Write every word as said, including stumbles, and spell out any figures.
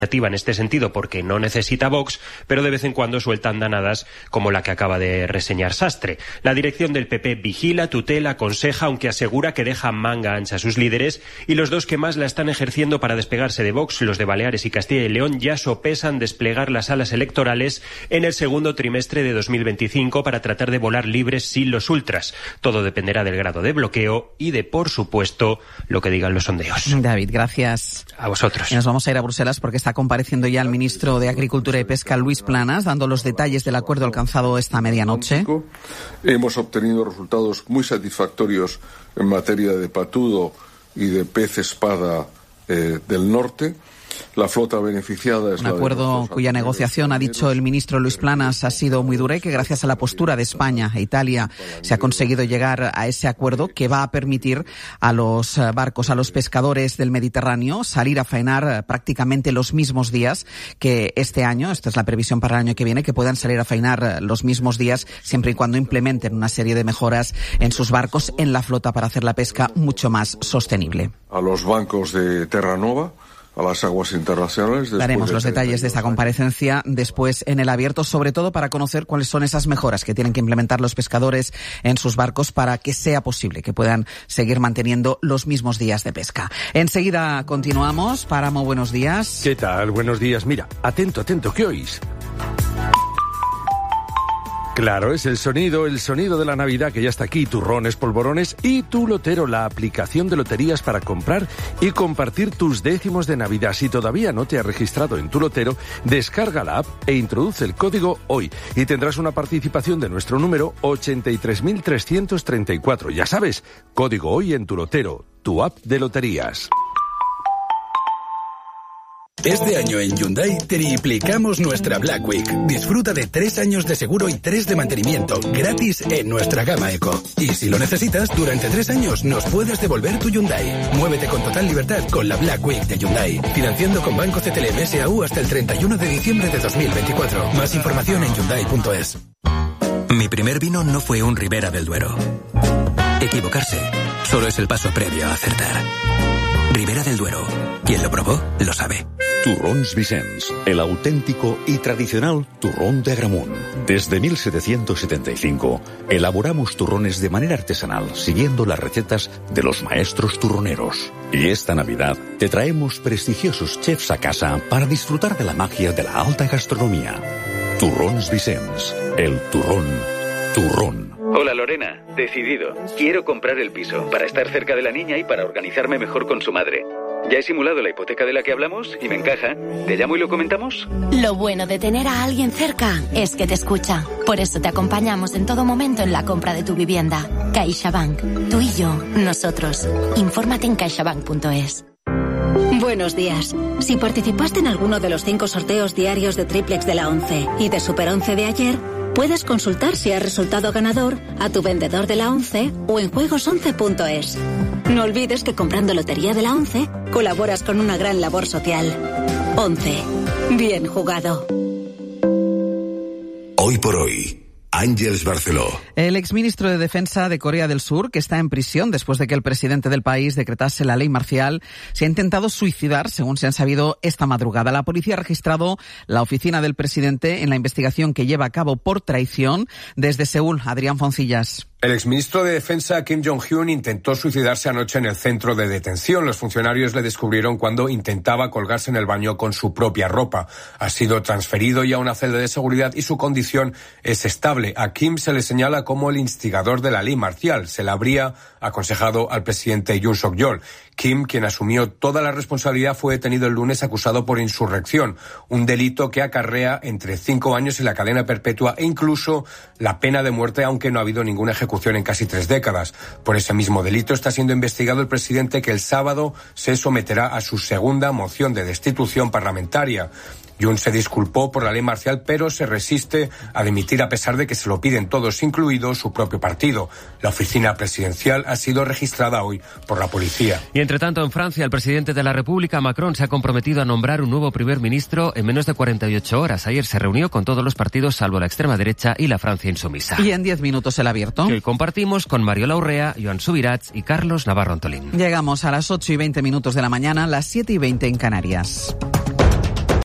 en este sentido porque no necesita Vox, pero de vez en cuando sueltan danadas como la que acaba de reseñar Sastre. La dirección del P P vigila, tutela, aconseja, aunque asegura que deja manga ancha a sus líderes, y los dos que más la están ejerciendo para despegarse de Vox, los de Baleares y Castilla y León, ya sopesan desplegar las alas electorales en el segundo trimestre de dos mil veinticinco para tratar de volar libres sin los ultras. Todo dependerá del grado de bloqueo y de, por supuesto, lo que digan los sondeos. David, gracias. A vosotros. Y nos vamos a ir a Bruselas porque está compareciendo ya el ministro de Agricultura y Pesca, Luis Planas, dando los detalles del acuerdo alcanzado esta medianoche. Hemos obtenido resultados muy satisfactorios en materia de patudo y de pez espada eh, del norte. La flota beneficiada es un acuerdo cuya negociación, ha dicho el ministro Luis Planas, ha sido muy dura y que gracias a la postura de España e Italia se ha conseguido llegar a ese acuerdo que va a permitir a los barcos, a los pescadores del Mediterráneo salir a faenar prácticamente los mismos días que este año. Esta es la previsión para el año que viene, que puedan salir a faenar los mismos días siempre y cuando implementen una serie de mejoras en sus barcos, en la flota, para hacer la pesca mucho más sostenible. A los bancos de Terranova, a las aguas internacionales. Daremos los detalles de esta comparecencia después en el abierto, sobre todo para conocer cuáles son esas mejoras que tienen que implementar los pescadores en sus barcos para que sea posible que puedan seguir manteniendo los mismos días de pesca. Enseguida continuamos. Páramo, buenos días. ¿Qué tal? Buenos días. Mira, atento, atento, ¿qué oís? Claro, es el sonido, el sonido de la Navidad que ya está aquí. Turrones, polvorones y Tu Lotero, la aplicación de loterías para comprar y compartir tus décimos de Navidad. Si todavía no te has registrado en Tu Lotero, descarga la app e introduce el código HOY y tendrás una participación de nuestro número ochenta y tres mil trescientos treinta y cuatro. Ya sabes, código HOY en Tu Lotero, tu app de loterías. Este año en Hyundai triplicamos nuestra Black Week. Disfruta de tres años de seguro y tres de mantenimiento gratis en nuestra gama Eco. Y si lo necesitas, durante tres años nos puedes devolver tu Hyundai. Muévete con total libertad con la Black Week de Hyundai. Financiando con Banco C T L M S A U hasta el treinta y uno de diciembre de dos mil veinticuatro. Más información en hyundai punto es. Mi primer vino no fue un Ribera del Duero. Equivocarse solo es el paso previo a acertar. Ribera del Duero. Quien lo probó, lo sabe. Turrons Vicens, el auténtico y tradicional turrón de Agramunt. Desde mil setecientos setenta y cinco, elaboramos turrones de manera artesanal, siguiendo las recetas de los maestros turroneros. Y esta Navidad te traemos prestigiosos chefs a casa para disfrutar de la magia de la alta gastronomía. Turrons Vicens, el turrón, turrón. Hola Lorena, decidido. Quiero comprar el piso para estar cerca de la niña y para organizarme mejor con su madre. Ya he simulado la hipoteca de la que hablamos y me encaja. ¿Te llamo y lo comentamos? Lo bueno de tener a alguien cerca es que te escucha. Por eso te acompañamos en todo momento en la compra de tu vivienda. CaixaBank. Tú y yo, nosotros. Infórmate en caixabank punto es. Buenos días. Si participaste en alguno de los cinco sorteos diarios de Triplex de la once y de Super once de ayer, puedes consultar si has resultado ganador a tu vendedor de la once o en juegos once punto es. No olvides que comprando Lotería de la once colaboras con una gran labor social. once. Bien jugado. Hoy por hoy, Àngels Barceló. El exministro de Defensa de Corea del Sur, que está en prisión después de que el presidente del país decretase la ley marcial, se ha intentado suicidar, según se han sabido esta madrugada. La policía ha registrado la oficina del presidente en la investigación que lleva a cabo por traición. Desde Seúl, Adrián Foncillas. El exministro de Defensa, Kim Jong-un, intentó suicidarse anoche en el centro de detención. Los funcionarios le descubrieron cuando intentaba colgarse en el baño con su propia ropa. Ha sido transferido ya a una celda de seguridad y su condición es estable. A Kim se le señala como el instigador de la ley marcial. Se le habría aconsejado al presidente Yoon Suk-yeol. Kim, quien asumió toda la responsabilidad, fue detenido el lunes acusado por insurrección, un delito que acarrea entre cinco años y la cadena perpetua e incluso la pena de muerte, aunque no ha habido ninguna ejecución en casi tres décadas. Por ese mismo delito está siendo investigado el presidente, que el sábado se someterá a su segunda moción de destitución parlamentaria. Yoon se disculpó por la ley marcial, pero se resiste a dimitir a pesar de que se lo piden todos, incluido su propio partido. La oficina presidencial ha sido registrada hoy por la policía. Y entre tanto, en Francia, el presidente de la República, Macron, se ha comprometido a nombrar un nuevo primer ministro en menos de cuarenta y ocho horas. Ayer se reunió con todos los partidos, salvo la extrema derecha y la Francia insumisa. Y en diez minutos el abierto. Que hoy compartimos con Mariola Urrea, Joan Subirats y Carlos Navarro Antolín. Llegamos a las ocho y veinte minutos de la mañana, las siete y veinte en Canarias.